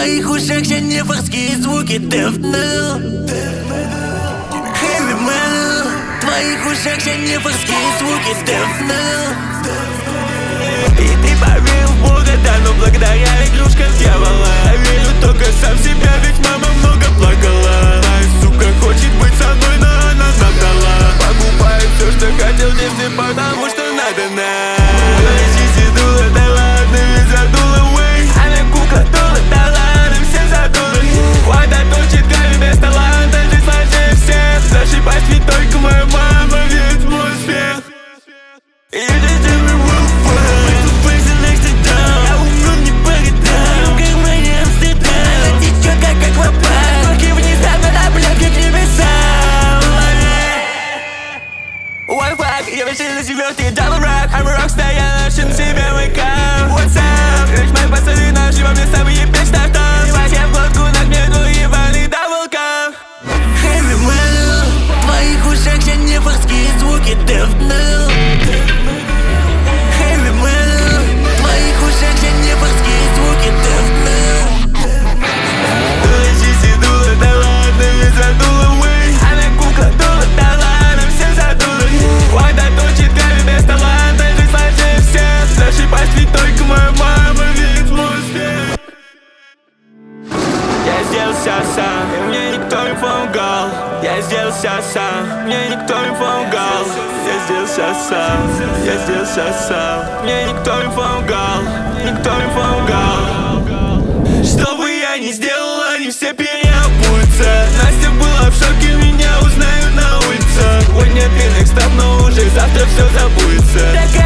твоих ушах женевские звуки death metal, heavy metal. В твоих ушах женевские звуки death metal. И ты поверил в Бога, да, но благодаря игрушкам дьявола. Я верю только сам в себя, ведь мама много плакала. Моя сука хочет быть со мной, но она нам дала. Покупаю все, что хотел в детстве, потому что надо нам. Дула, да ладно, ведь задула, wey. Она кукла дула, да ладно, все задулы. Вода точит камень без таланта, жизнь сложнее всех. Зашибать ведь только моя мама, ведь мой успех. Я умру не по годам, в кармане Амстердам. Она течет как аквапарк, руки вниз, а на таблетке к небесам. One-fuck, я вообще на четвертый double rock. I'm a rockstar, я нашел себе вейкап. What's up? Речь мои пацаны наши, во мне самые пять стартов. Все в глотку на гнеду ебаный даблкап. Heavy metal, в твоих ушах женевские звуки death metal. Heavy metal, в твоих ушах женевские звуки death metal. Дула, чиси, дула, да ладно, ведь задула, wey. Она кукла, дула, да ладно, все задулы. Вода точит камень без таланта, жизнь сложнее всех. Зашибать ведь только моя мама, ведь мой успех. Я сделался сам, и мне никто не помогал. Я сделался сам, мне никто не помогал. Я сделался сам, я сделался сам. Мне никто не помогал, никто не помогал. Что бы я ни сделал, они все переобуются. Настя была в шоке, меня узнают на улице. Сегодня ты next up, но уже завтра все забудется.